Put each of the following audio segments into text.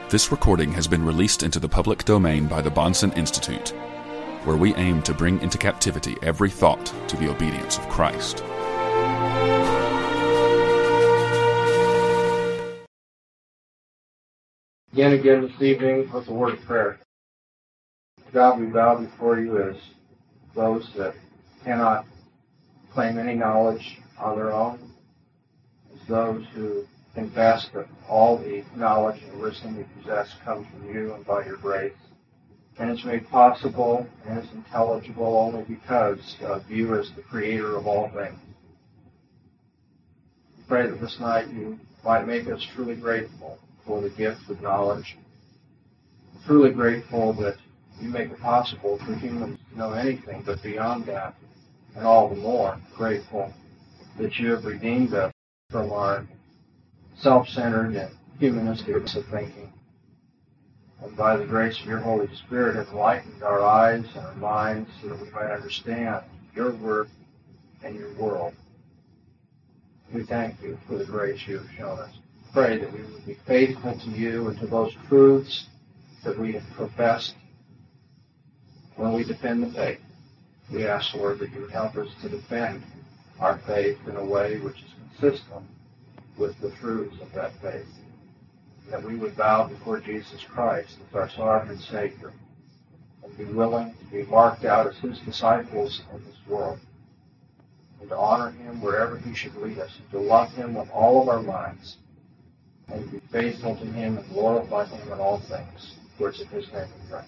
This recording has been released into the public domain by the Bahnsen Institute, where we aim to bring into captivity every thought to the obedience of Christ. Again this evening with a word of prayer. God, we bow before you as those that cannot claim any knowledge on their own, as those who confess that all the knowledge and wisdom we possess comes from you and by your grace, and it's made possible and is intelligible only because of you as the creator of all things. We pray that this night you might make us truly grateful for the gift of knowledge, truly grateful that you make it possible for humans to know anything but beyond that, and all the more grateful that you have redeemed us from our self-centered and humanistic ways of thinking, and by the grace of your Holy Spirit have enlightened our eyes and our minds so that we might understand your work and your world. We thank you for the grace you have shown us. Pray that we would be faithful to you and to those truths that we have professed when we defend the faith. We ask, Lord, that you would help us to defend our faith in a way which is consistent with the truths of that faith. That we would bow before Jesus Christ as our sovereign Savior and be willing to be marked out as his disciples in this world, and to honor him wherever he should lead us, and to love him with all of our minds, and to be faithful to him and glorify him in all things. For it's in his name we pray.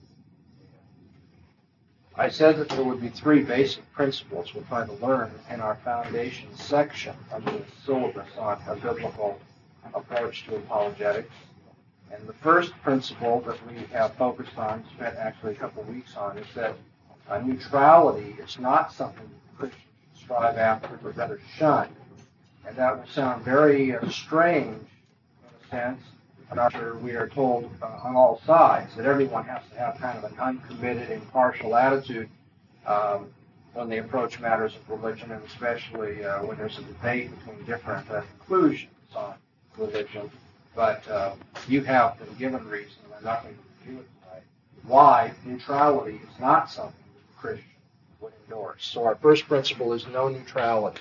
I said that there would be three basic principles we're trying to learn in our foundation section of the syllabus on a biblical approach to apologetics. And the first principle that we have focused on, spent actually a couple of weeks on, is that neutrality is not something Christians should strive after, but rather shun. And that will sound very strange in a sense. After we are told on all sides that everyone has to have kind of an uncommitted, impartial attitude when they approach matters of religion, and especially when there's a debate between different conclusions on religion. But you have been given reason, and nothing to do with tonight, why neutrality is not something that the Christian would endorse. So our first principle is no neutrality.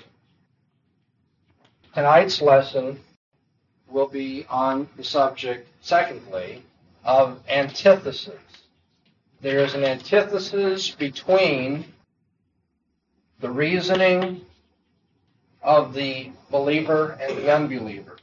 Tonight's lesson will be on the subject, secondly, of antithesis. There is an antithesis between the reasoning of the believer and the unbeliever.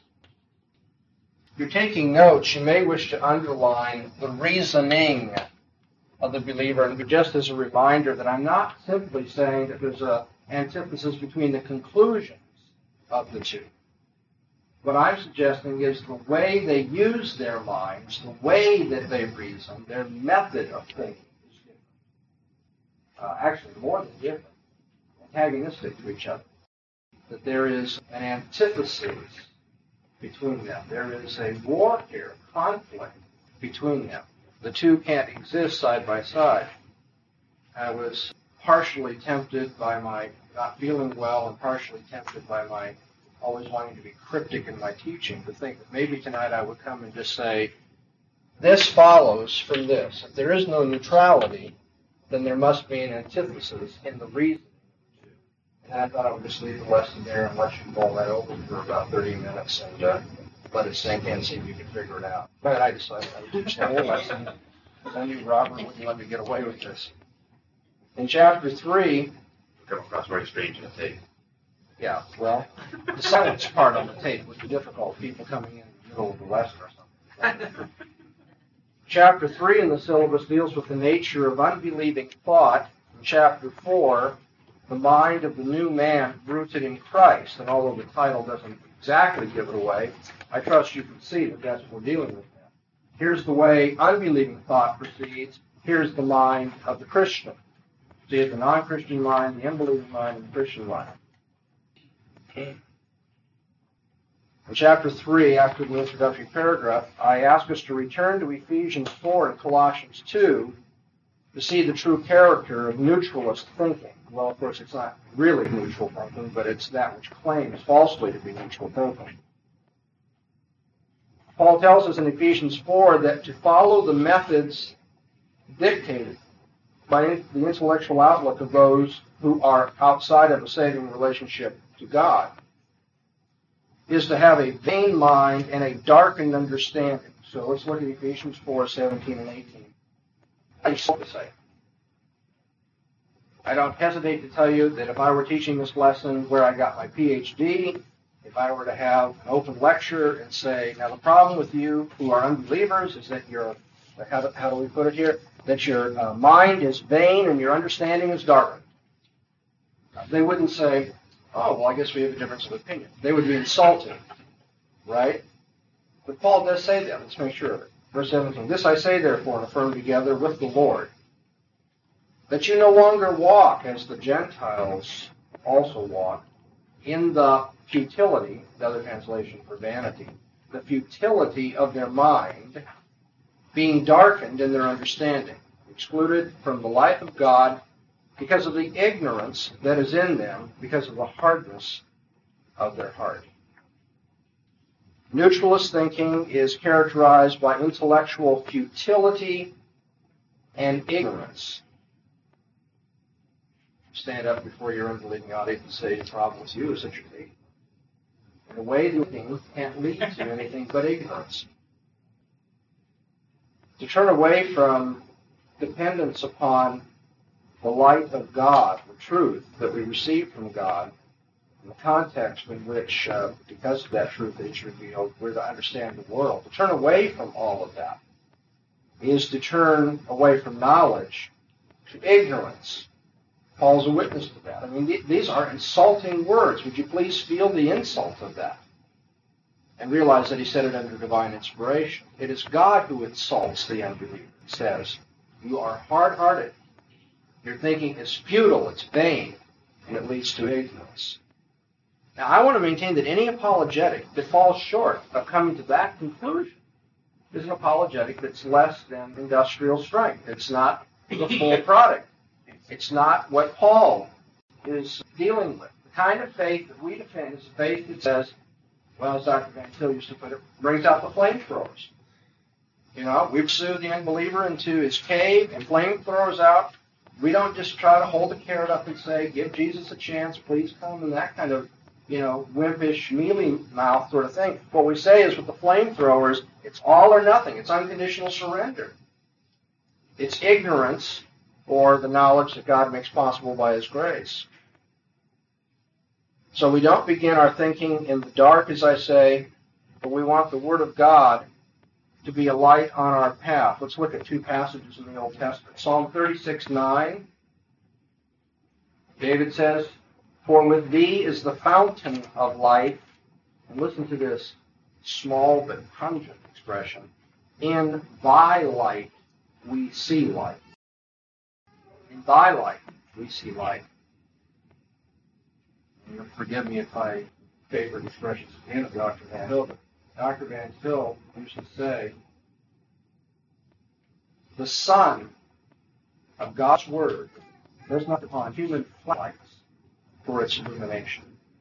If you're taking notes, you may wish to underline the reasoning of the believer, and just as a reminder that I'm not simply saying that there's an antithesis between the conclusions of the two. What I'm suggesting is the way they use their minds, the way that they reason, their method of thinking is different. Actually, more than different, antagonistic to each other. That there is an antithesis between them. There is a warfare, conflict between them. The two can't exist side by side. I was partially tempted by my not feeling well and partially tempted by my always wanting to be cryptic in my teaching, to think that maybe tonight I would come and just say, this follows from this. If there is no neutrality, then there must be an antithesis in the reasoning of the two. And I thought I would just leave the lesson there and let you mull that over for about 30 minutes and let it sink in, see if you can figure it out. But I decided I would teach the whole lesson, because I knew Robert wouldn't let me get away with this. In chapter 3... Come across very strange in the tape. Yeah, well, the silence part on the tape would be difficult, people coming in the middle of the lesson or something. Chapter 3 in the syllabus deals with the nature of unbelieving thought. In chapter 4, the mind of the new man rooted in Christ. And although the title doesn't exactly give it away, I trust you can see that that's what we're dealing with now. Here's the way unbelieving thought proceeds. Here's the mind of the Christian. See it, the non-Christian mind, the unbelieving mind, and the Christian mind. In chapter 3, after the introductory paragraph, I ask us to return to Ephesians 4 and Colossians 2 to see the true character of neutralist thinking. Well, of course, it's not really neutral thinking, but it's that which claims falsely to be neutral thinking. Paul tells us in Ephesians 4 that to follow the methods dictated by the intellectual outlook of those who are outside of a saving relationship to God is to have a vain mind and a darkened understanding. So let's look at Ephesians 4, 17 and 18. I say. I don't hesitate to tell you that if I were teaching this lesson where I got my PhD, if I were to have an open lecture and say, now the problem with you who are unbelievers is that how do we put it here? That your mind is vain and your understanding is darkened. They wouldn't say, oh, well, I guess we have a difference of opinion. They would be insulting, right? But Paul does say that. Let's make sure of it. Verse 17, this I say, therefore, and affirm together with the Lord, that you no longer walk as the Gentiles also walk, in the futility, the other translation for vanity, the futility of their mind, being darkened in their understanding, excluded from the life of God because of the ignorance that is in them, because of the hardness of their heart. Neutralist thinking is characterized by intellectual futility and ignorance. Stand up before your unbelieving audience and say, the problem with you is that you're ignorant. And the way you think can't lead to anything but ignorance. To turn away from dependence upon the light of God, the truth that we receive from God, in the context in which, because of that truth that is revealed, we're to understand the world. To turn away from all of that is to turn away from knowledge to ignorance. Paul's a witness to that. I mean, these are insulting words. Would you please feel the insult of that? And realize that he said it under divine inspiration. It is God who insults the unbeliever. He says, you are hard-hearted. Your thinking is futile, it's vain, and it leads to ignorance. Now, I want to maintain that any apologetic that falls short of coming to that conclusion is an apologetic that's less than industrial strength. It's not the full product. It's not what Paul is dealing with. The kind of faith that we defend is a faith that says, well, as Dr. Van Til used to put it, brings out the flamethrowers. You know, we pursue the unbeliever into his cave and flamethrowers out. We don't just try to hold the carrot up and say, give Jesus a chance, please come, and that kind of, wimpish, mealy-mouthed sort of thing. What we say is with the flamethrowers, it's all or nothing. It's unconditional surrender. It's ignorance or the knowledge that God makes possible by his grace. So we don't begin our thinking in the dark, as I say, but we want the Word of God to be a light on our path. Let's look at two passages in the Old Testament. Psalm 36:9. David says, for with thee is the fountain of life. And listen to this small but pungent expression. In thy light we see light. In thy light we see light. And you'll forgive me if I favor expressions again of Dr. Van Til, but Dr. Van Til used to say, the sun of God's Word does not upon human lights for its illumination.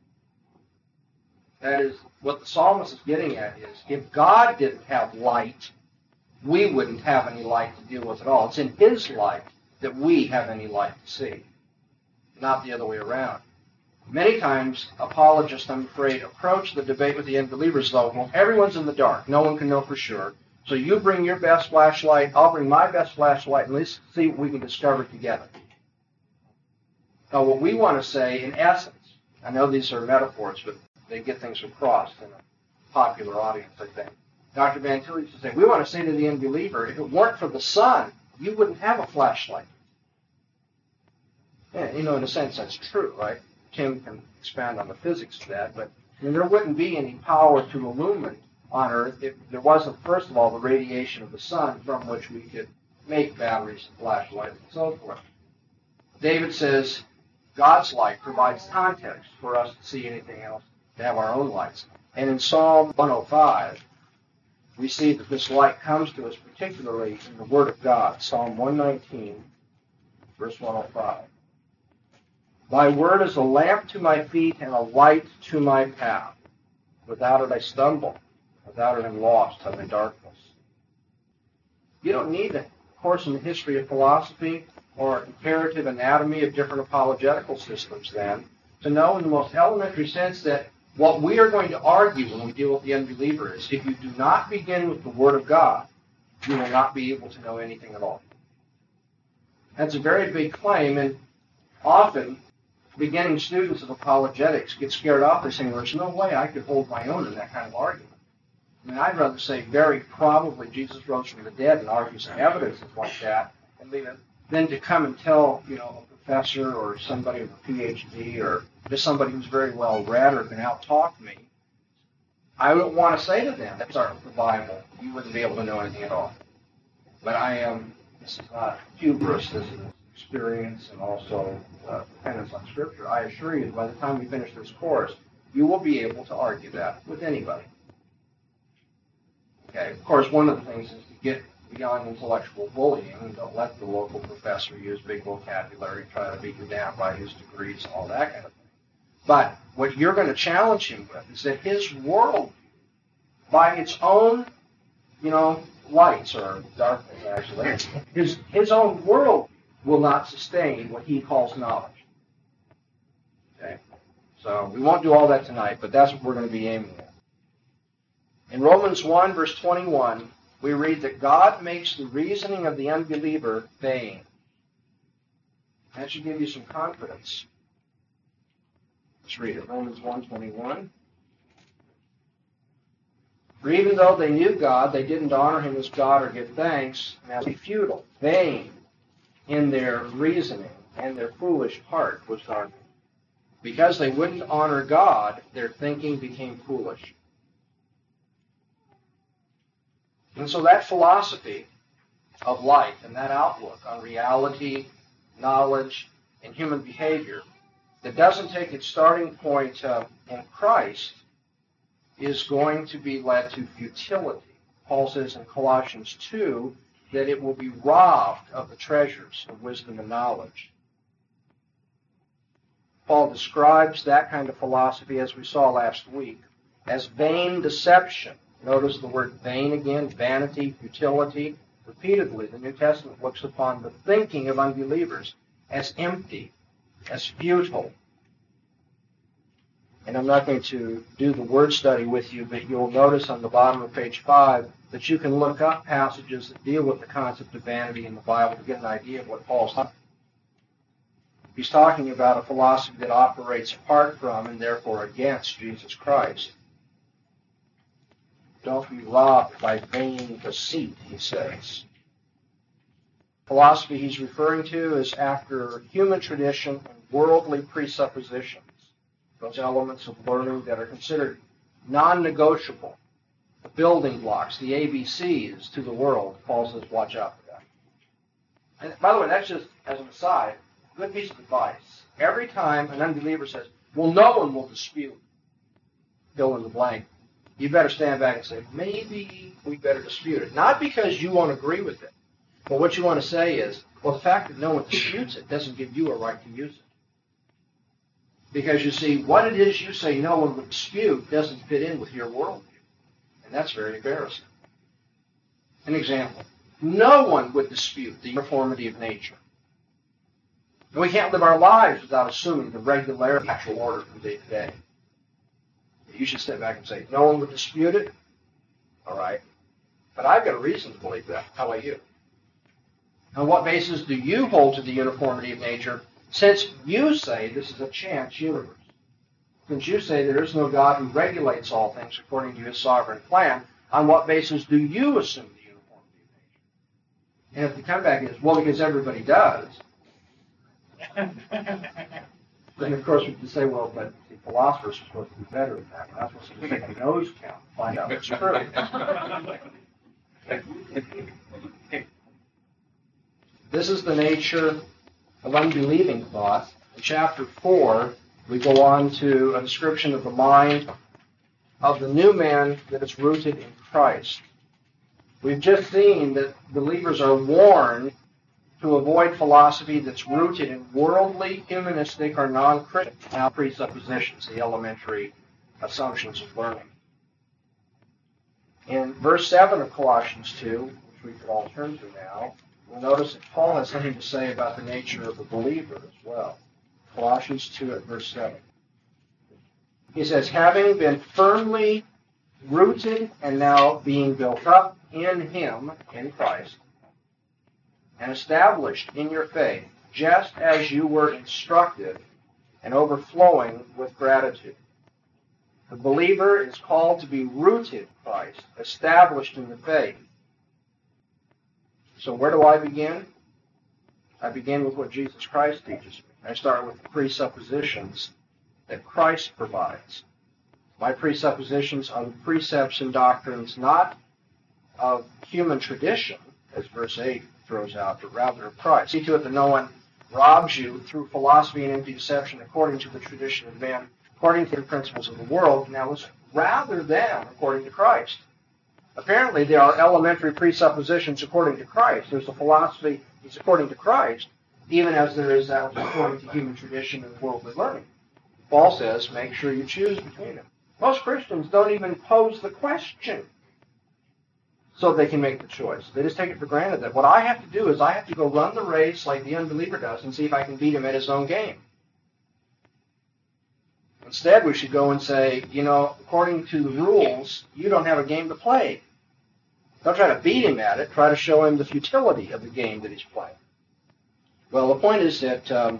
That is, what the psalmist is getting at is, if God didn't have light, we wouldn't have any light to deal with at all. It's in his light that we have any light to see, not the other way around. Many times, apologists, I'm afraid, approach the debate with the unbelievers, though, well, everyone's in the dark. No one can know for sure. So you bring your best flashlight, I'll bring my best flashlight, and let's see what we can discover together. Now, what we want to say, in essence, I know these are metaphors, but they get things across in a popular audience, I think. Dr. Van Til used to say, we want to say to the unbeliever, if it weren't for the sun, you wouldn't have a flashlight. Yeah, in a sense, that's true, right? Tim can expand on the physics of that, but there wouldn't be any power to illumine on Earth if there wasn't, first of all, the radiation of the sun from which we could make batteries and flashlights and so forth. David says God's light provides context for us to see anything else, to have our own lights. And in Psalm 105, we see that this light comes to us particularly in the Word of God. Psalm 119, verse 105. Thy word is a lamp to my feet and a light to my path. Without it I stumble, without it, I'm lost. I'm in darkness. You don't need a course in the history of philosophy or a comparative anatomy of different apologetical systems then to know in the most elementary sense that what we are going to argue when we deal with the unbeliever is if you do not begin with the Word of God, you will not be able to know anything at all. That's a very big claim, and often beginning students of apologetics get scared off. They're saying, there's no way I could hold my own in that kind of argument. I mean, I'd rather say very probably Jesus rose from the dead and argue some evidences like that and leave it than to come and tell, a professor or somebody with a PhD or just somebody who's very well read or can out-talk me. I don't want to say to them, that's the Bible. You wouldn't be able to know anything at all. But this is not hubris, this is experience and also dependence on Scripture. I assure you, by the time we finish this course, you will be able to argue that with anybody. Okay, of course, one of the things is to get beyond intellectual bullying and don't let the local professor use big vocabulary, try to beat you down by his degrees and all that kind of thing. But what you're going to challenge him with is that his world, by its own, lights or darkness actually, his own world will not sustain what he calls knowledge. Okay? So we won't do all that tonight, but that's what we're going to be aiming at. In Romans 1, verse 21, we read that God makes the reasoning of the unbeliever vain. That should give you some confidence. Let's read it. Romans 1:21. For even though they knew God, they didn't honor him as God or give thanks, and as futile, vain in their reasoning, and their foolish heart was darkened. Because they wouldn't honor God, their thinking became foolish. And so that philosophy of life and that outlook on reality, knowledge, and human behavior that doesn't take its starting point in Christ is going to be led to futility. Paul says in Colossians 2 that it will be robbed of the treasures of wisdom and knowledge. Paul describes that kind of philosophy, as we saw last week, as vain deception. Notice the word vain again, vanity, futility. Repeatedly, the New Testament looks upon the thinking of unbelievers as empty, as futile. And I'm not going to do the word study with you, but you'll notice on the bottom of page 5 that you can look up passages that deal with the concept of vanity in the Bible to get an idea of what Paul's talking about. He's talking about a philosophy that operates apart from and therefore against Jesus Christ. Don't be robbed by vain deceit, he says. Philosophy he's referring to is after human tradition and worldly presuppositions, those elements of learning that are considered non-negotiable, the building blocks, the ABCs to the world. Paul says, watch out for that. And by the way, that's just as an aside, good piece of advice. Every time an unbeliever says, well, no one will dispute, fill in the blank, you better stand back and say, maybe we better dispute it. Not because you won't agree with it, but what you want to say is, well, the fact that no one disputes it doesn't give you a right to use it. Because you see, what it is you say no one would dispute doesn't fit in with your worldview. And that's very embarrassing. An example. No one would dispute the uniformity of nature. And we can't live our lives without assuming the regularity of actual order from day to day. You should step back and say, no one would dispute it? All right. But I've got a reason to believe that. How about you? On what basis do you hold to the uniformity of nature since you say this is a chance universe? Since you say there is no God who regulates all things according to his sovereign plan, on what basis do you assume the uniformity of nature? And if the comeback is, well, because everybody does, then of course we can say, well, but the philosophers are supposed to be better than that. We're not supposed to take a nose count and find out what's true. This is the nature of unbelieving thought. In chapter 4, we go on to a description of the mind of the new man that is rooted in Christ. We've just seen that believers are warned to avoid philosophy that's rooted in worldly, humanistic, or non-Christian presuppositions, the elementary assumptions of learning. In verse 7 of Colossians 2, which we could all turn to now, we'll notice that Paul has something to say about the nature of the believer as well. Colossians 2 at verse 7. He says, having been firmly rooted and now being built up in him, in Christ, and established in your faith, just as you were instructed, and overflowing with gratitude. The believer is called to be rooted in Christ, established in the faith. So where do I begin? I begin with what Jesus Christ teaches me. I start with the presuppositions that Christ provides. My presuppositions are the precepts and doctrines not of human tradition, as verse 8 throws out, but rather of Christ. See to it that no one robs you through philosophy and empty deception according to the tradition of men, according to the principles of the world, now listen, rather than according to Christ. Apparently there are elementary presuppositions according to Christ. There's a philosophy that's according to Christ, even as there is that according to human tradition and worldly learning. Paul says, make sure you choose between them. Most Christians don't even pose the question so they can make the choice. They just take it for granted that what I have to do is I have to go run the race like the unbeliever does and see if I can beat him at his own game. Instead, we should go and say, according to the rules, you don't have a game to play. Don't try to beat him at it. Try to show him the futility of the game that he's playing. Well, the point is that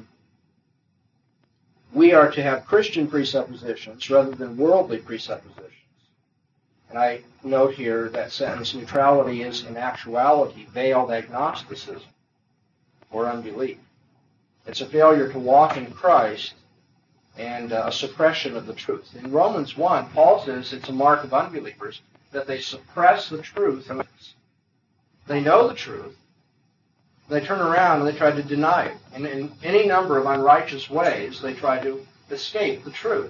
we are to have Christian presuppositions rather than worldly presuppositions. And I note here that sentence, neutrality is in actuality veiled agnosticism or unbelief. It's a failure to walk in Christ and a suppression of the truth. In Romans 1, Paul says it's a mark of unbelievers that they suppress the truth. They know the truth. They turn around and they try to deny it. And in any number of unrighteous ways, they try to escape the truth.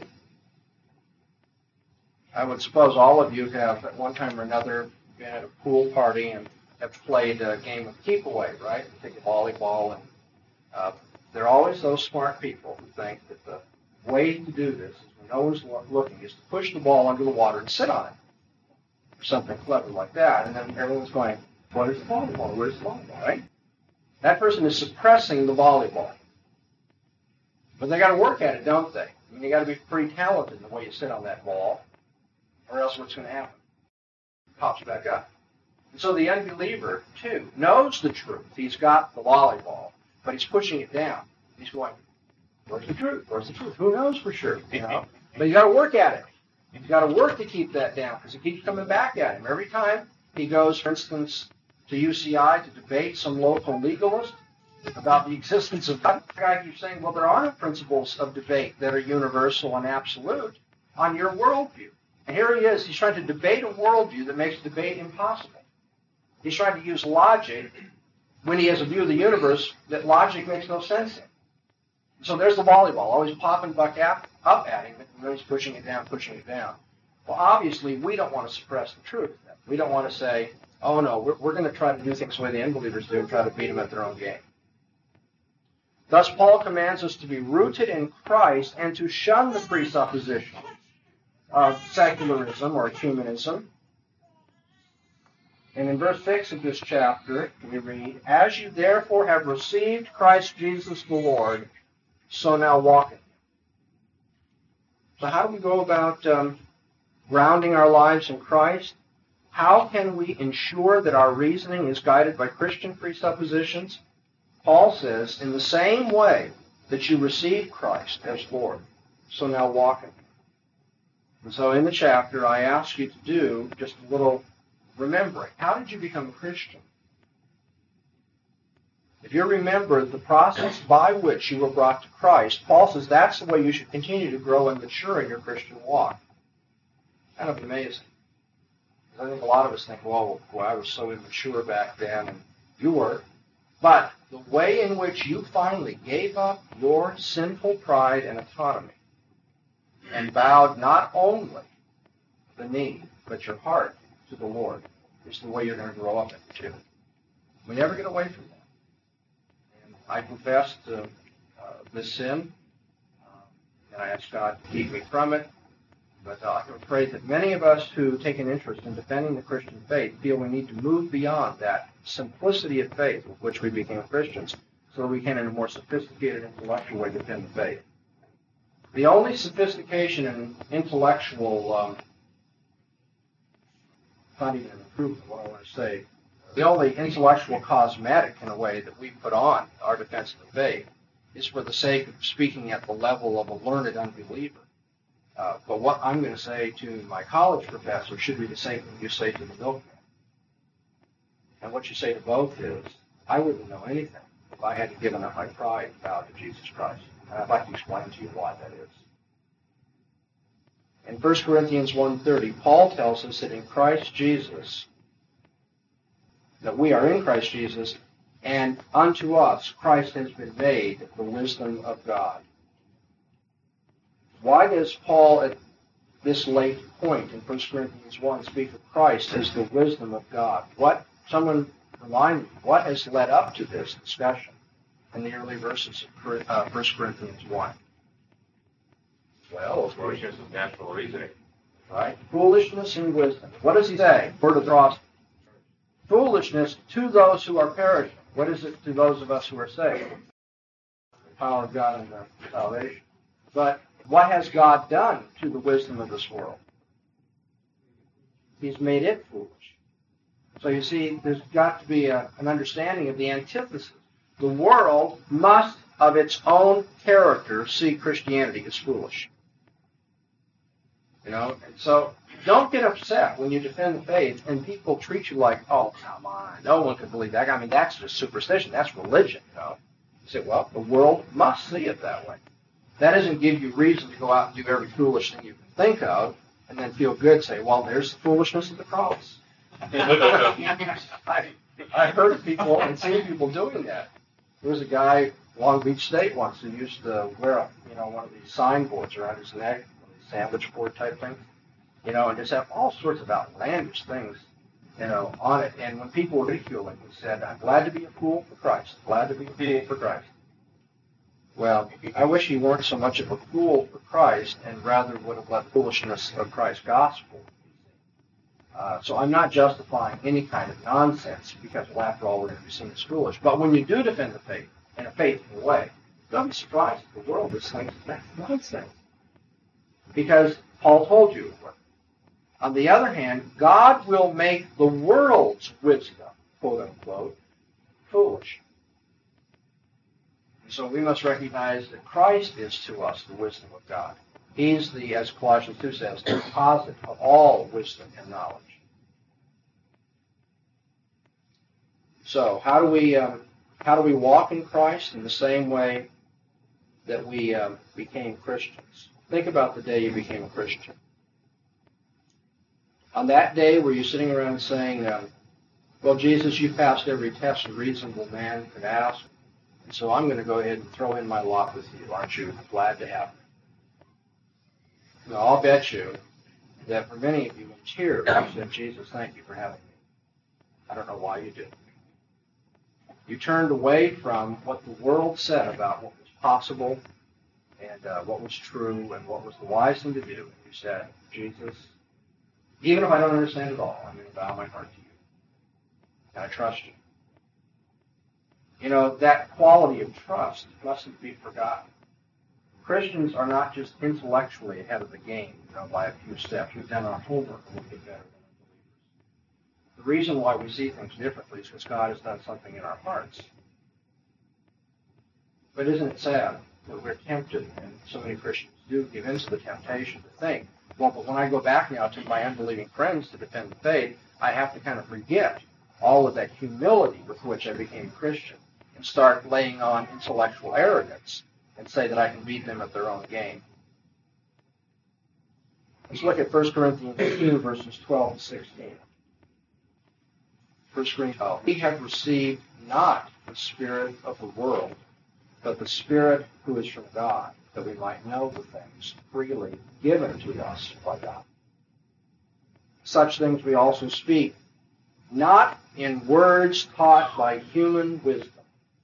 I would suppose all of you have, at one time or another, been at a pool party and have played a game of keep away, right? You take a volleyball, and there are always those smart people who think that the way to do this is when no one's looking is to push the ball under the water and sit on it. Or something clever like that. And then everyone's going, where's the volleyball? Where's the volleyball, right? That person is suppressing the volleyball. But they got to work at it, don't they? I mean, you got to be pretty talented in the way you sit on that ball, or else what's going to happen? It pops back up. And so the unbeliever, too, knows the truth. He's got the volleyball, but he's pushing it down. He's going, where's the truth? Where's the truth? Who knows for sure? But you got to work at it. You've got to work to keep that down because it keeps coming back at him. Every time he goes, for instance, to UCI to debate some local legalist about the existence of God, the guy keeps saying, well, there are no principles of debate that are universal and absolute on your worldview. And here he is. He's trying to debate a worldview that makes debate impossible. He's trying to use logic when he has a view of the universe that logic makes no sense in. So there's the volleyball, always popping back up at him, and then he's pushing it down, pushing it down. Well, obviously, we don't want to suppress the truth. We don't want to say, oh, no, we're going to try to do things the way the unbelievers do and try to beat them at their own game. Thus, Paul commands us to be rooted in Christ and to shun the presupposition of secularism or humanism. And in verse 6 of this chapter, we read, as you therefore have received Christ Jesus the Lord, so now walk in him. So how do we go about grounding our lives in Christ? How can we ensure that our reasoning is guided by Christian presuppositions? Paul says, in the same way that you receive Christ as Lord, so now walk in him. And so in the chapter, I ask you to do just a little remembering. How did you become a Christian? If you remember the process by which you were brought to Christ, Paul says that's the way you should continue to grow and mature in your Christian walk. Kind of amazing. I think a lot of us think, well, I was so immature back then, and you were. But the way in which you finally gave up your sinful pride and autonomy and bowed not only the knee, but your heart to the Lord is the way you're going to grow up into. We never get away from that. And I confessed this sin, and I asked God to keep me from it. But I'm afraid that many of us who take an interest in defending the Christian faith feel we need to move beyond that simplicity of faith with which we became Christians so that we can, in a more sophisticated intellectual way, defend the faith. The only sophistication in intellectual, not even an improvement, what I want to say, the only intellectual cosmetic, in a way, that we put on our defense of the faith is for the sake of speaking at the level of a learned unbeliever. But what I'm going to say to my college professor should be the same thing you say to the milkman. And what you say to both is, I wouldn't know anything if I hadn't given up my pride and bowed to Jesus Christ. And I'd like to explain to you why that is. In 1 Corinthians 1:30, Paul tells us that in Christ Jesus, that we are in Christ Jesus, and unto us Christ has been made the wisdom of God. Why does Paul, at this late point in 1 Corinthians 1, speak of Christ as the wisdom of God? Someone remind me, what has led up to this discussion in the early verses of 1 Corinthians 1? Well, Foolishness of natural reasoning. Right? Foolishness and wisdom. What does he say? Word of cross. Foolishness to those who are perishing. What is it to those of us who are saved? The power of God and the salvation. But what has God done to the wisdom of this world? He's made it foolish. So you see, there's got to be an understanding of the antithesis. The world must, of its own character, see Christianity as foolish. And so don't get upset when you defend the faith and people treat you like, oh, come on, no one could believe that. I mean, that's just superstition. That's religion, You say, well, the world must see it that way. That doesn't give you reason to go out and do every foolish thing you can think of and then feel good, say, well, there's the foolishness of the cross. I heard of people and seen people doing that. There was a guy, Long Beach State once, who used to wear one of these signboards around his neck, sandwich board type thing, and just have all sorts of outlandish things, on it. And when people were ridiculing, he said, I'm glad to be a fool for Christ. Glad to be a fool for Christ. Well, I wish he weren't so much of a fool for Christ and rather would have let the foolishness of Christ's gospel. So I'm not justifying any kind of nonsense because, well, after all, we're going to be seen as foolish. But when you do defend the faith in a faithful way, don't be surprised if the world is saying that's nonsense. Because Paul told you. On the other hand, God will make the world's wisdom, quote unquote, foolish. And so we must recognize that Christ is to us the wisdom of God. He's the, as Colossians 2 says, the deposit of all wisdom and knowledge. So how do we walk in Christ in the same way that we became Christians? Think about the day you became a Christian. On that day, were you sitting around saying, well, Jesus, you passed every test a reasonable man could ask, and so I'm going to go ahead and throw in my lot with you. Aren't you glad to have me? No, I'll bet you that for many of you in tears, you said, Jesus, thank you for having me. I don't know why you did. You turned away from what the world said about what was possible and what was true and what was the wise thing to do. And you said, Jesus, even if I don't understand it all, I'm going to bow my heart to you. And I trust you. That quality of trust mustn't be forgotten. Christians are not just intellectually ahead of the game, by a few steps. We've done our homework and we'll get better than unbelievers. The reason why we see things differently is because God has done something in our hearts. But isn't it sad that we're tempted, and so many Christians do give in to the temptation to think, well, but when I go back now to my unbelieving friends to defend the faith, I have to kind of forget all of that humility with which I became Christian and start laying on intellectual arrogance and say that I can beat them at their own game. Let's look at 1 Corinthians 2, verses 12 and 16. 1 Corinthians 12. We have received not the spirit of the world, but the Spirit who is from God, that we might know the things freely given to us by God. Such things we also speak, not in words taught by human wisdom,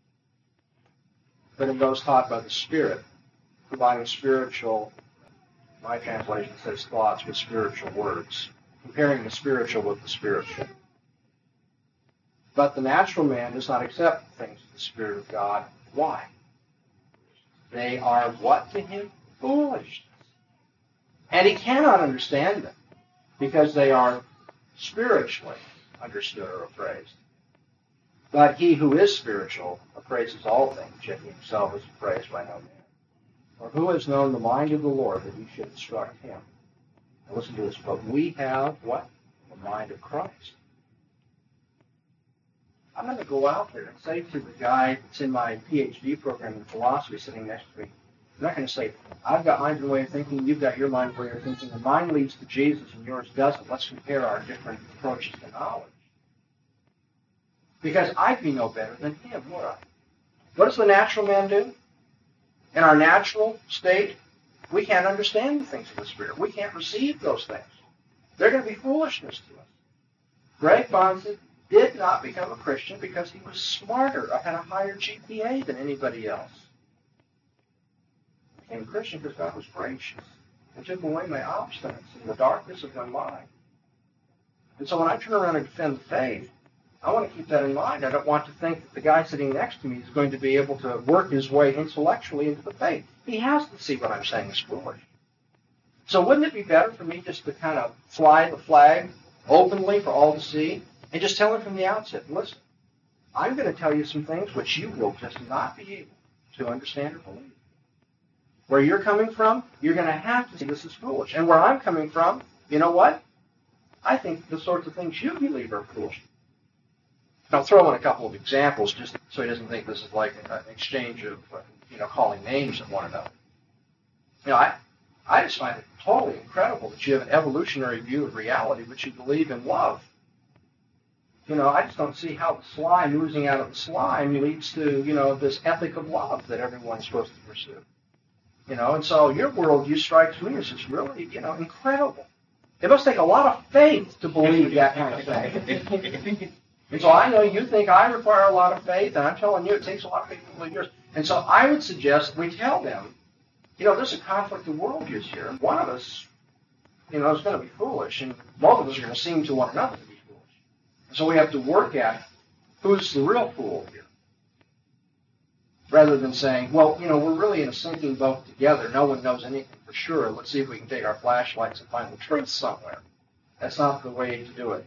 but in those taught by the Spirit, providing spiritual My translation says thoughts with spiritual words, comparing the spiritual with the spiritual. But the natural man does not accept the things of the Spirit of God. Why? They are what to him? Foolishness. And he cannot understand them because they are spiritually understood or appraised. But he who is spiritual appraises all things, yet he himself is appraised by no man. For who has known the mind of the Lord that he should instruct him? Now listen to this. But we have what? The mind of Christ. I'm going to go out there and say to the guy that's in my PhD program in philosophy sitting next to me, I'm not going to say, I've got my way of thinking, you've got your mind way of thinking, and mine leads to Jesus and yours doesn't. Let's compare our different approaches to knowledge. Because I'd be no better than him, would I? What does the natural man do? In our natural state, we can't understand the things of the Spirit. We can't receive those things. They're going to be foolishness to us. Greg Bonson did not become a Christian because he was smarter, had a higher GPA than anybody else. He became a Christian because God was gracious and took away my obstinance and the darkness of my mind. And so when I turn around and defend the faith, I want to keep that in mind. I don't want to think that the guy sitting next to me is going to be able to work his way intellectually into the faith. He has to see what I'm saying is foolish. So wouldn't it be better for me just to kind of fly the flag openly for all to see and just tell him from the outset, listen, I'm going to tell you some things which you will just not be able to understand or believe. Where you're coming from, you're going to have to see this is foolish. And where I'm coming from, you know what? I think the sorts of things you believe are foolish. I'll throw in a couple of examples just so he doesn't think this is like an exchange of, calling names of one another. I just find it totally incredible that you have an evolutionary view of reality, but you believe in love. I just don't see how the slime oozing out of the slime leads to, this ethic of love that everyone's supposed to pursue. And so your worldview strikes me as just really, incredible. It must take a lot of faith to believe that kind of thing. And so I know you think I require a lot of faith, and I'm telling you it takes a lot of faith to believe yours. And so I would suggest we tell them, there's a conflict of worldviews here. One of us, is going to be foolish, and both of us are going to seem to one another to be foolish. And so we have to work at who's the real fool here. Rather than saying, well, we're really in a sinking boat together. No one knows anything for sure. Let's see if we can take our flashlights and find the truth somewhere. That's not the way to do it.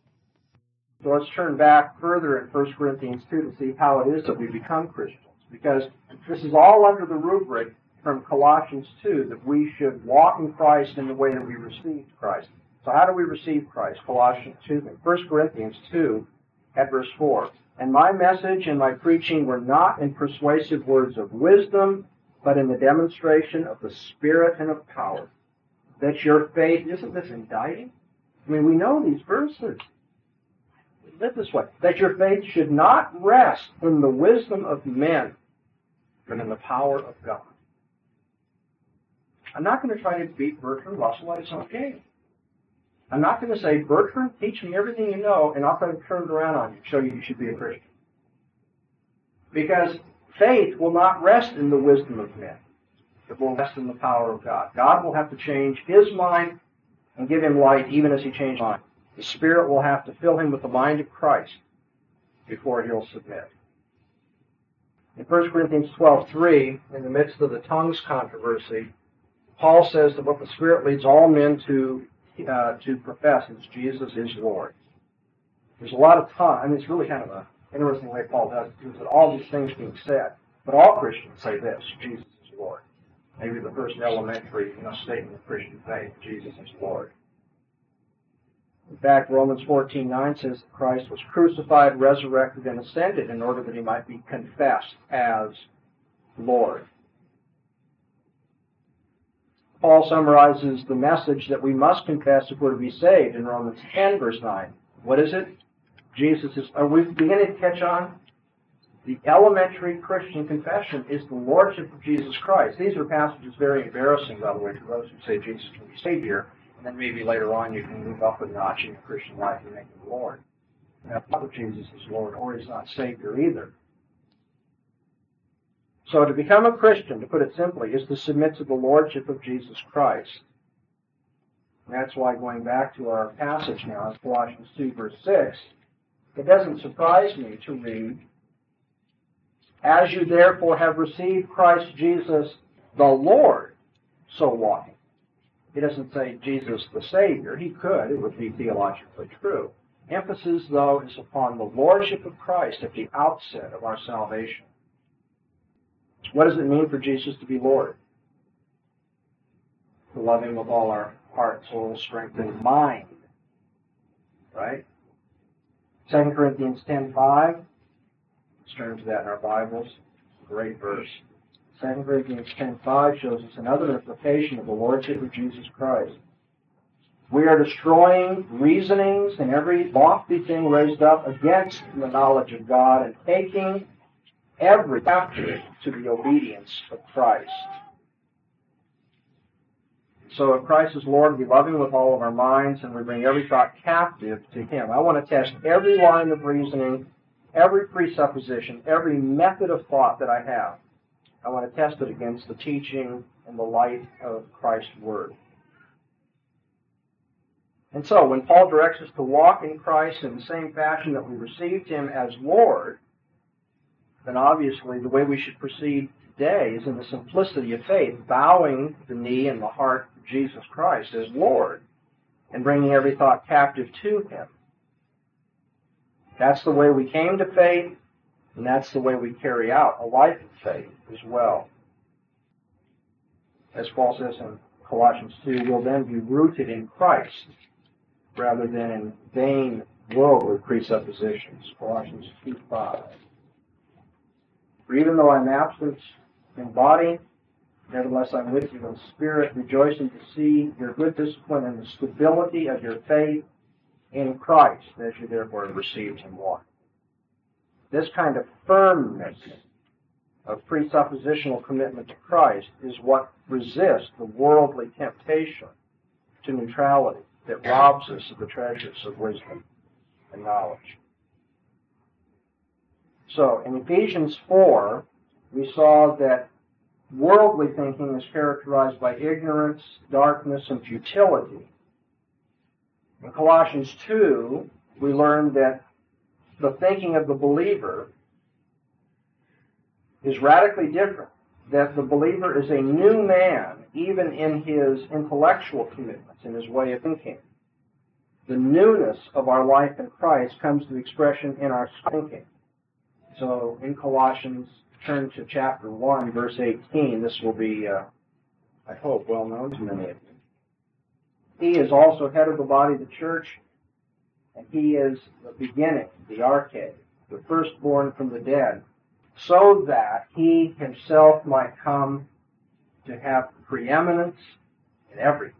So let's turn back further in 1 Corinthians 2 to see how it is that we become Christians. Because this is all under the rubric from Colossians 2 that we should walk in Christ in the way that we received Christ. So how do we receive Christ? 1 Corinthians 2 at verse 4. And my message and my preaching were not in persuasive words of wisdom, but in the demonstration of the Spirit and of power. That your faith, isn't this indicting? We know these verses. Live this way, that your faith should not rest in the wisdom of men, but in the power of God. I'm not going to try to beat Bertrand Russell at his own game. I'm not going to say, Bertrand, teach me everything you know, and I'll try to turn it around on you and show you should be a Christian. Because faith will not rest in the wisdom of men. It will rest in the power of God. God will have to change his mind and give him light even as he changed mine. The Spirit will have to fill him with the mind of Christ before he'll submit. In 1 Corinthians 12:3, in the midst of the tongues controversy, Paul says that what the Spirit leads all men to profess is Jesus is Lord. There's a lot of time. It's really kind of an interesting way Paul does it, is that all these things being said, but all Christians say this, Jesus is Lord. Maybe the first elementary statement of Christian faith, Jesus is Lord. In fact, Romans 14:9 says that Christ was crucified, resurrected, and ascended in order that he might be confessed as Lord. Paul summarizes the message that we must confess if we're to be saved in Romans 10, verse 9. What is it? Are we beginning to catch on? The elementary Christian confession is the Lordship of Jesus Christ. These are passages very embarrassing, by the way, to those who say Jesus can be Savior. And then maybe later on you can move up a notch in your Christian life and make him Lord. Now, not that Jesus is Lord or he's not Savior either. So to become a Christian, to put it simply, is to submit to the Lordship of Jesus Christ. And that's why, going back to our passage now, Colossians 2, verse 6, it doesn't surprise me to read, "As you therefore have received Christ Jesus the Lord, so walk." He doesn't say Jesus the Savior. He could. It would be theologically true. Emphasis, though, is upon the Lordship of Christ at the outset of our salvation. What does it mean for Jesus to be Lord? To love Him with all our heart, soul, strength, and mind. Right? 2 Corinthians 10:5. Let's turn to that in our Bibles. Great verse. 2 Corinthians 10:5 shows us another implication of the Lordship of Jesus Christ. We are destroying reasonings and every lofty thing raised up against the knowledge of God and taking every captive to the obedience of Christ. So if Christ is Lord, we love Him with all of our minds and we bring every thought captive to Him. I want to test every line of reasoning, every presupposition, every method of thought that I have. I want to test it against the teaching and the light of Christ's Word. And so, when Paul directs us to walk in Christ in the same fashion that we received Him as Lord, then obviously the way we should proceed today is in the simplicity of faith, bowing the knee and the heart of Jesus Christ as Lord, and bringing every thought captive to Him. That's the way we came to faith, and that's the way we carry out a life of faith as well. As Paul says in Colossians 2, we'll then be rooted in Christ rather than in vain worldly presuppositions. Colossians 2:5. For even though I'm absent in body, nevertheless I'm with you in spirit, rejoicing to see your good discipline and the stability of your faith in Christ, as you therefore have received Him walk. This kind of firmness of presuppositional commitment to Christ is what resists the worldly temptation to neutrality that robs us of the treasures of wisdom and knowledge. So, in Ephesians 4, we saw that worldly thinking is characterized by ignorance, darkness, and futility. In Colossians 2, we learned that the thinking of the believer is radically different, that the believer is a new man, even in his intellectual commitments, in his way of thinking. The newness of our life in Christ comes to expression in our thinking. So, in Colossians, turn to chapter 1, verse 18. This will be, I hope, well known to many of you. He is also head of the body of the church, and He is the beginning, the arche, the firstborn from the dead, so that He Himself might come to have preeminence in everything.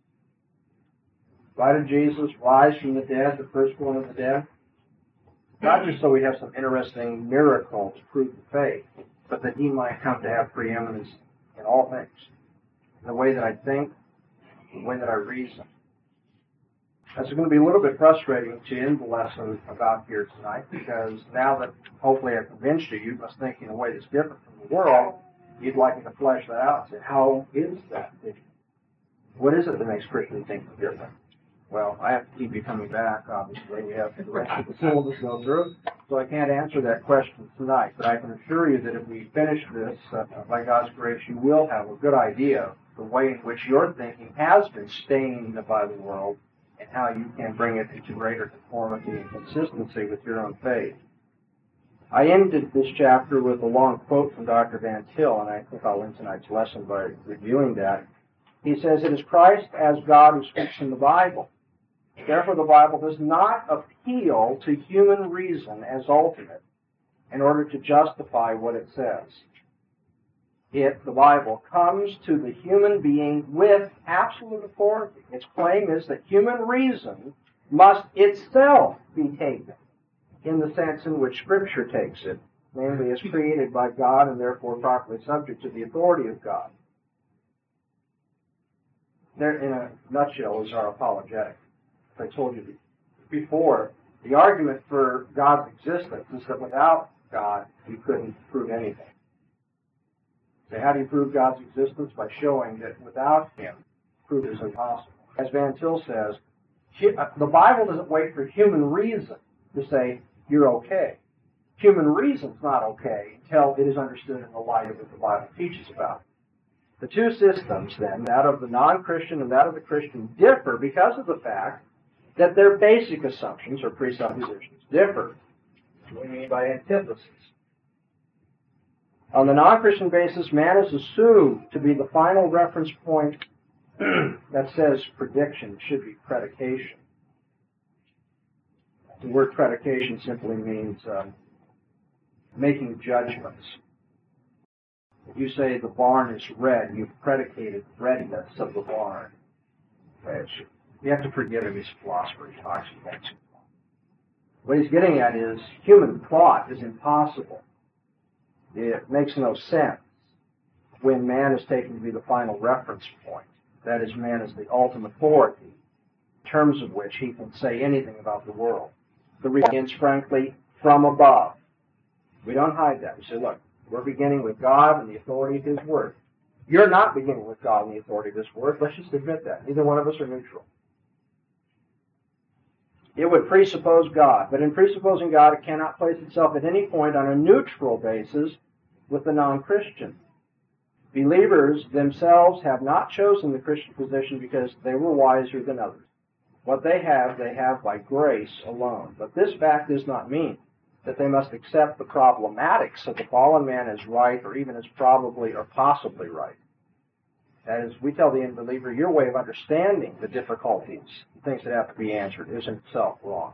Why did Jesus rise from the dead, the firstborn of the dead? Not just so we have some interesting miracle to prove the faith, but that He might come to have preeminence in all things. In the way that I think, the way that I reason. That's going to be a little bit frustrating to end the lesson about here tonight, because now that hopefully I've convinced you, you must think in a way that's different from the world. You'd like me to flesh that out and say, how is that different? What is it that makes Christian thinking different? Well, I have to keep you coming back, obviously. We have the rest of the syllabus to go through, so I can't answer that question tonight. But I can assure you that if we finish this, by God's grace, you will have a good idea of the way in which your thinking has been stained by the world and how you can bring it into greater conformity and consistency with your own faith. I ended this chapter with a long quote from Dr. Van Til, and I think I'll end tonight's lesson by reviewing that. He says, "It is Christ as God who speaks in the Bible. Therefore, the Bible does not appeal to human reason as ultimate in order to justify what it says. It, the Bible, comes to the human being with absolute authority. Its claim is that human reason must itself be taken in the sense in which Scripture takes it, namely as created by God and therefore properly subject to the authority of God." There, in a nutshell, is our apologetic. I told you before, the argument for God's existence is that without God, you couldn't prove anything. So how do you prove God's existence? By showing that without Him, proof is impossible. As Van Til says, the Bible doesn't wait for human reason to say, you're okay. Human reason's not okay until it is understood in the light of what the Bible teaches about it. The two systems, then, that of the non-Christian and that of the Christian, differ because of the fact that their basic assumptions or presuppositions differ. That's what we mean by antithesis. On the non-Christian basis, man is assumed to be the final reference point that says prediction should be predication. The word predication simply means making judgments. If you say the barn is red, you've predicated readiness of the barn. You have to forgive him, he's a philosopher, he talks about it. What he's getting at is human thought is impossible. It makes no sense when man is taken to be the final reference point. That is, man is the ultimate authority, in terms of which he can say anything about the world. The reason begins, frankly, from above. We don't hide that. We say, look, we're beginning with God and the authority of His Word. You're not beginning with God and the authority of His Word. Let's just admit that. Neither one of us are neutral. It would presuppose God, but in presupposing God, it cannot place itself at any point on a neutral basis with the non-Christian. Believers themselves have not chosen the Christian position because they were wiser than others. What they have by grace alone. But this fact does not mean that they must accept the problematics of the fallen man as right or even as probably or possibly right. That is, we tell the unbeliever, your way of understanding the difficulties, the things that have to be answered, is in itself wrong.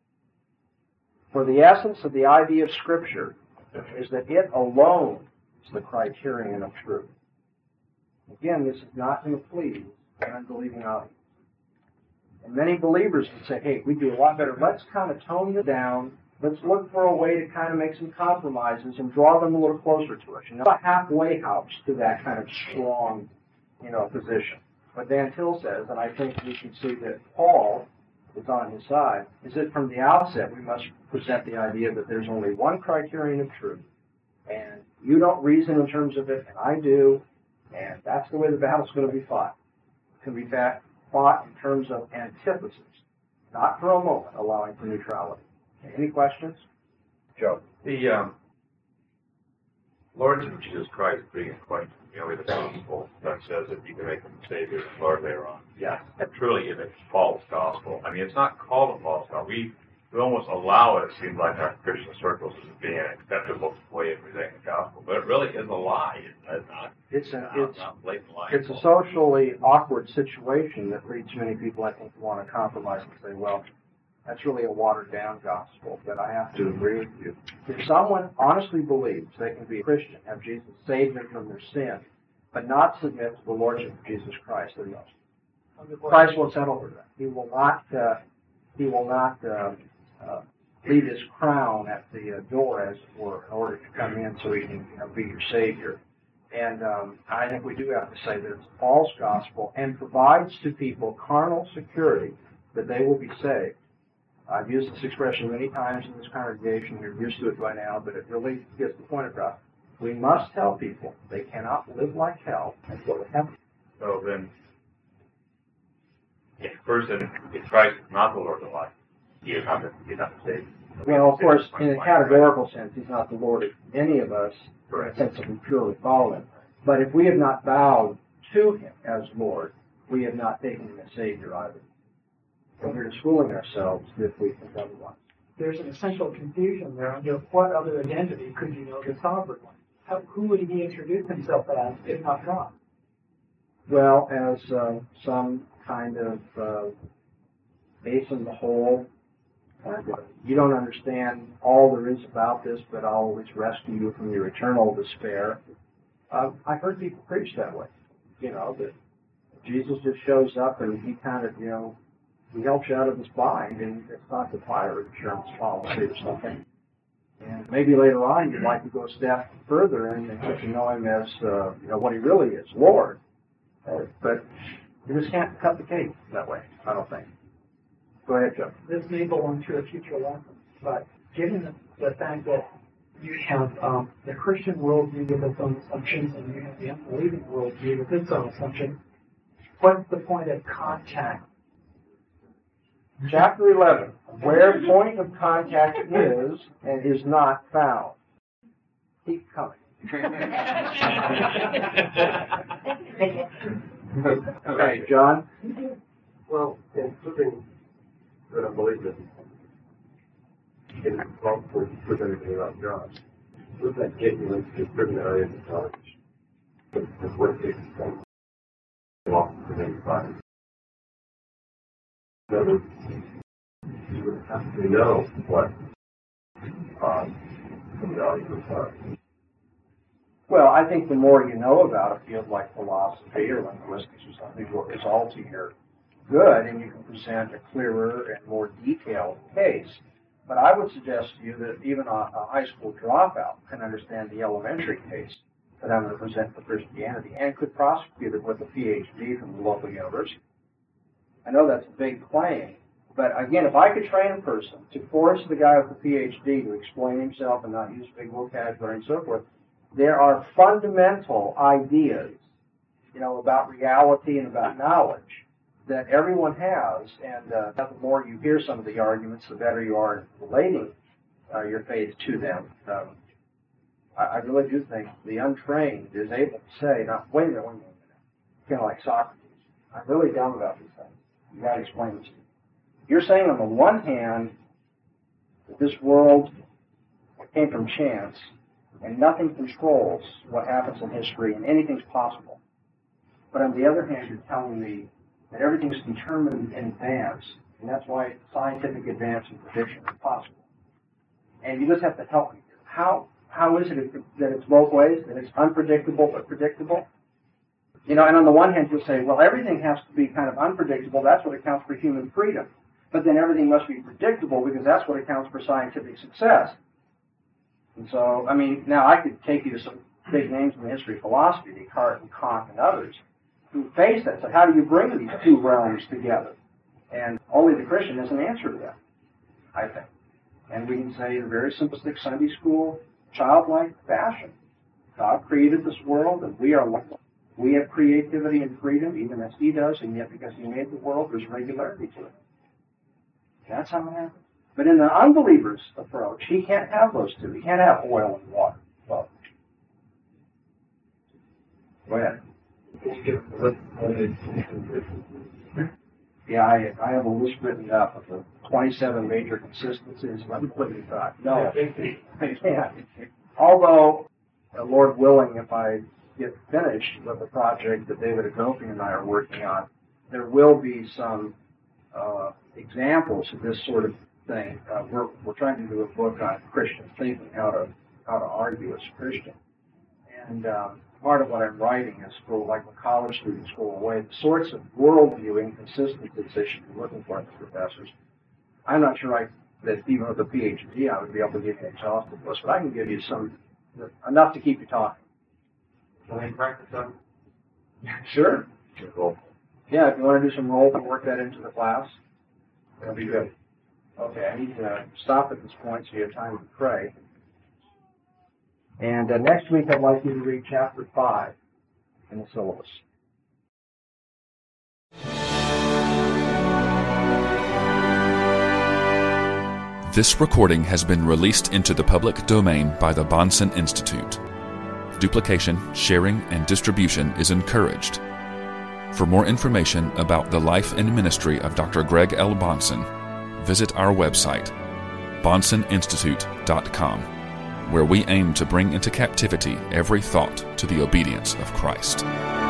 For the essence of the idea of Scripture is that it alone is the criterion of truth. Again, this is not going to please an unbelieving audience. And many believers would say, hey, we do a lot better. Let's kind of tone it down. Let's look for a way to kind of make some compromises and draw them a little closer to us. A halfway house to that kind of strong, position. What Van Til says, and I think we can see that Paul is on his side, is that from the outset we must present the idea that there's only one criterion of truth. And you don't reason in terms of it, and I do, and that's the way the battle's going to be fought. It can be fought in terms of antithesis, not for a moment allowing for neutrality. Any questions? Joe? The Lordship of Jesus Christ being quite with the gospel that says that you can make him Savior and Lord later on. Yeah. That truly is a false gospel. I mean, it's not called a false gospel. We almost allow it seems like, our Christian circles as being an acceptable way of presenting the gospel, but it really is a lie. It's not. It's not blatant lie. It's a socially awkward situation that leads many people, I think, to want to compromise and say, well, that's really a watered-down gospel, but I have to agree with you. If someone honestly believes they can be a Christian, have Jesus save them from their sin, but not submit to the Lordship of Jesus Christ, then Christ will settle for that. He will not leave his crown at the door, as it were, in order to come in so he can be your Savior. And I think we do have to say that it's a false gospel and provides to people carnal security that they will be saved. I've used this expression many times in this congregation. You're used to it by now, but it really gets the point across. We must tell people they cannot live like hell and go to heaven. So then, if a person, if Christ is not the Lord of life, he is not saved. Well, of course, in a categorical sense, he's not the Lord of any of us, in the sense that we purely follow him. But if we have not bowed to him as Lord, we have not taken him as Savior either. So we're just fooling ourselves if we think otherwise. There's an essential confusion there. Under what other identity could you know the sovereign one? Who would he introduce himself as, if not God? Well, as some kind of ace in the hole. You don't understand all there is about this, but I'll always rescue you from your eternal despair. I've heard people preach that way. That Jesus just shows up and he kind of, he helps you out of this bind, and it's not the fire insurance policy or something. And maybe later on you'd like to go a step further and get to know him as, what he really is, Lord. But you just can't cut the cake that way, I don't think. Go ahead, Joe. This may belong to a future lesson, but given the fact that you have the Christian worldview with its own assumptions, and you have the unbelieving worldview with its own assumptions. What's the point of contact? Chapter 11, where point of contact is and is not found. Keep coming. Okay, John? Well, in proving that unbelievers is wrongfully prove anything about God, would that get you into certain areas of knowledge? Because what it takes from law to identify. In other words, you would have to know what the arguments are. Well, I think the more you know about a field like philosophy or linguistics or something, is all to your good, and you can present a clearer and more detailed case. But I would suggest to you that even a high school dropout can understand the elementary case that I'm going to present for Christianity and could prosecute it with a PhD from the local university. I know that's a big claim, but again, if I could train a person to force the guy with the PhD to explain himself and not use big vocabulary and so forth, there are fundamental ideas, about reality and about knowledge that everyone has, and the more you hear some of the arguments, the better you are in relating your faith to them. I really do think the untrained is able to say, wait a minute, kind of like Socrates, I'm really dumb about these things. You got to explain this to me. You're saying on the one hand that this world came from chance, and nothing controls what happens in history, and anything's possible. But on the other hand, you're telling me that everything's determined in advance, and that's why scientific advance and prediction is possible. And you just have to help me. How is it that it's both ways, that it's unpredictable but predictable? And on the one hand, you'll say, well, everything has to be kind of unpredictable. That's what accounts for human freedom. But then everything must be predictable because that's what accounts for scientific success. And so, now I could take you to some big names in the history of philosophy, Descartes and Kant and others, who face that. So how do you bring these two realms together? And only the Christian has an answer to that, I think. And we can say in a very simplistic Sunday school, childlike fashion, God created this world, and we are like, we have creativity and freedom, even as He does, and yet because He made the world, there's regularity to it. That's how it happens. But in the unbeliever's approach, he can't have those two. He can't have oil and water. Well, go ahead. Yeah, I have a list written up of the 27 major consistencies of unbelieving thought. No, I can't. Although, Lord willing, if I get finished with the project that David Agopian and I are working on, there will be some examples of this sort of thing. We're trying to do a book on Christian thinking, how to argue as a Christian. And part of what I'm writing is for, like, when college students go away, the sorts of worldview inconsistencies they should be looking for in the professors. I'm not sure that even with a PhD I would be able to give you an exhaustive list, but I can give you some, enough to keep you talking. Can I practice on? Sure. Yeah, if you want to do some role and work that into the class, that'll be good. Okay, I need to stop at this point so you have time to pray. And next week I'd like you to read chapter 5 in the syllabus. This recording has been released into the public domain by the Bahnsen Institute. Duplication, sharing, and distribution is encouraged. For more information about the life and ministry of Dr. Greg L. Bahnsen, visit our website, BahnsenInstitute.com, where we aim to bring into captivity every thought to the obedience of Christ.